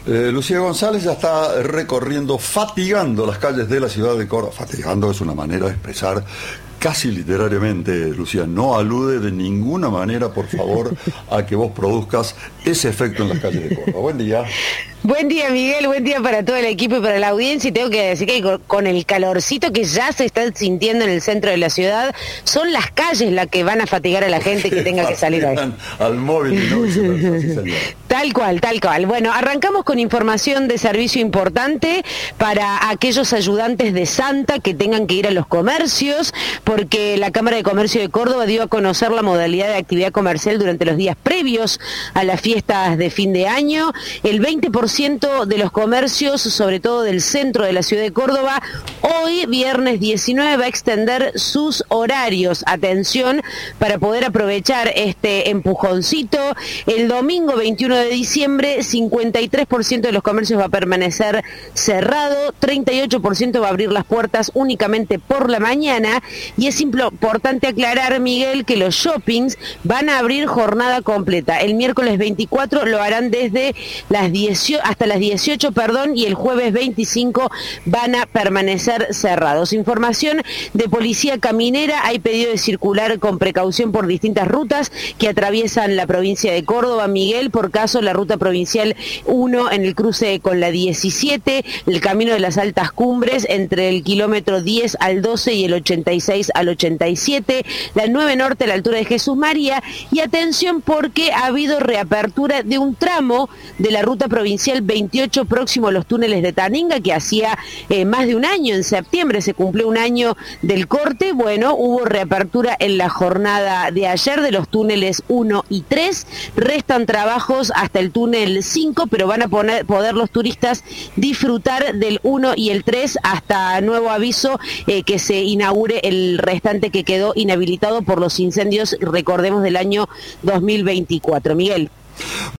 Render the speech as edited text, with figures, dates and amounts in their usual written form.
Lucía González ya está recorriendo, fatigando las calles de la ciudad de Córdoba. Fatigando es una manera de expresar casi literariamente, Lucía. No alude de ninguna manera, por favor, a que vos produzcas ese efecto en las calles de Córdoba. Buen día. Buen día, Miguel, buen día para todo el equipo y para la audiencia. Y tengo que decir que con el calorcito que ya se está sintiendo en el centro de la ciudad, son las calles las que van a fatigar a la gente que tenga que salir hoy. Al móvil y no viceversa, sí, Tal cual, tal cual. Bueno, arrancamos con información de servicio importante para aquellos ayudantes de Santa que tengan que ir a los comercios, porque la Cámara de Comercio de Córdoba dio a conocer la modalidad de actividad comercial durante los días previos a las fiestas de fin de año. El 20% de los comercios, sobre todo del centro de la ciudad de Córdoba, hoy, viernes 19, va a extender sus horarios. Atención, para poder aprovechar este empujoncito. El domingo 21 de diciembre, 53% de los comercios va a permanecer cerrado, 38% va a abrir las puertas únicamente por la mañana, y es importante aclarar, Miguel, que los shoppings van a abrir jornada completa. El miércoles 24 lo harán desde las 18 hasta las 18, y el jueves 25 van a permanecer cerrados. Información de Policía Caminera: hay pedido de circular con precaución por distintas rutas que atraviesan la provincia de Córdoba, Miguel. Por caso, la ruta provincial 1 en el cruce con la 17, el camino de las Altas Cumbres entre el kilómetro 10 al 12 y el 86 al 87, la 9 Norte a la altura de Jesús María. Y atención, porque ha habido reapertura de un tramo de la ruta provincial 28 próximo a los túneles de Taninga, que hacía más de un año, en septiembre se cumplió un año del corte. Bueno, hubo reapertura en la jornada de ayer de los túneles 1 y 3, restan trabajos hasta el túnel 5, pero van a poder los turistas disfrutar del 1 y el 3 hasta nuevo aviso que se inaugure el restante que quedó inhabilitado por los incendios, recordemos, del año 2024. Miguel.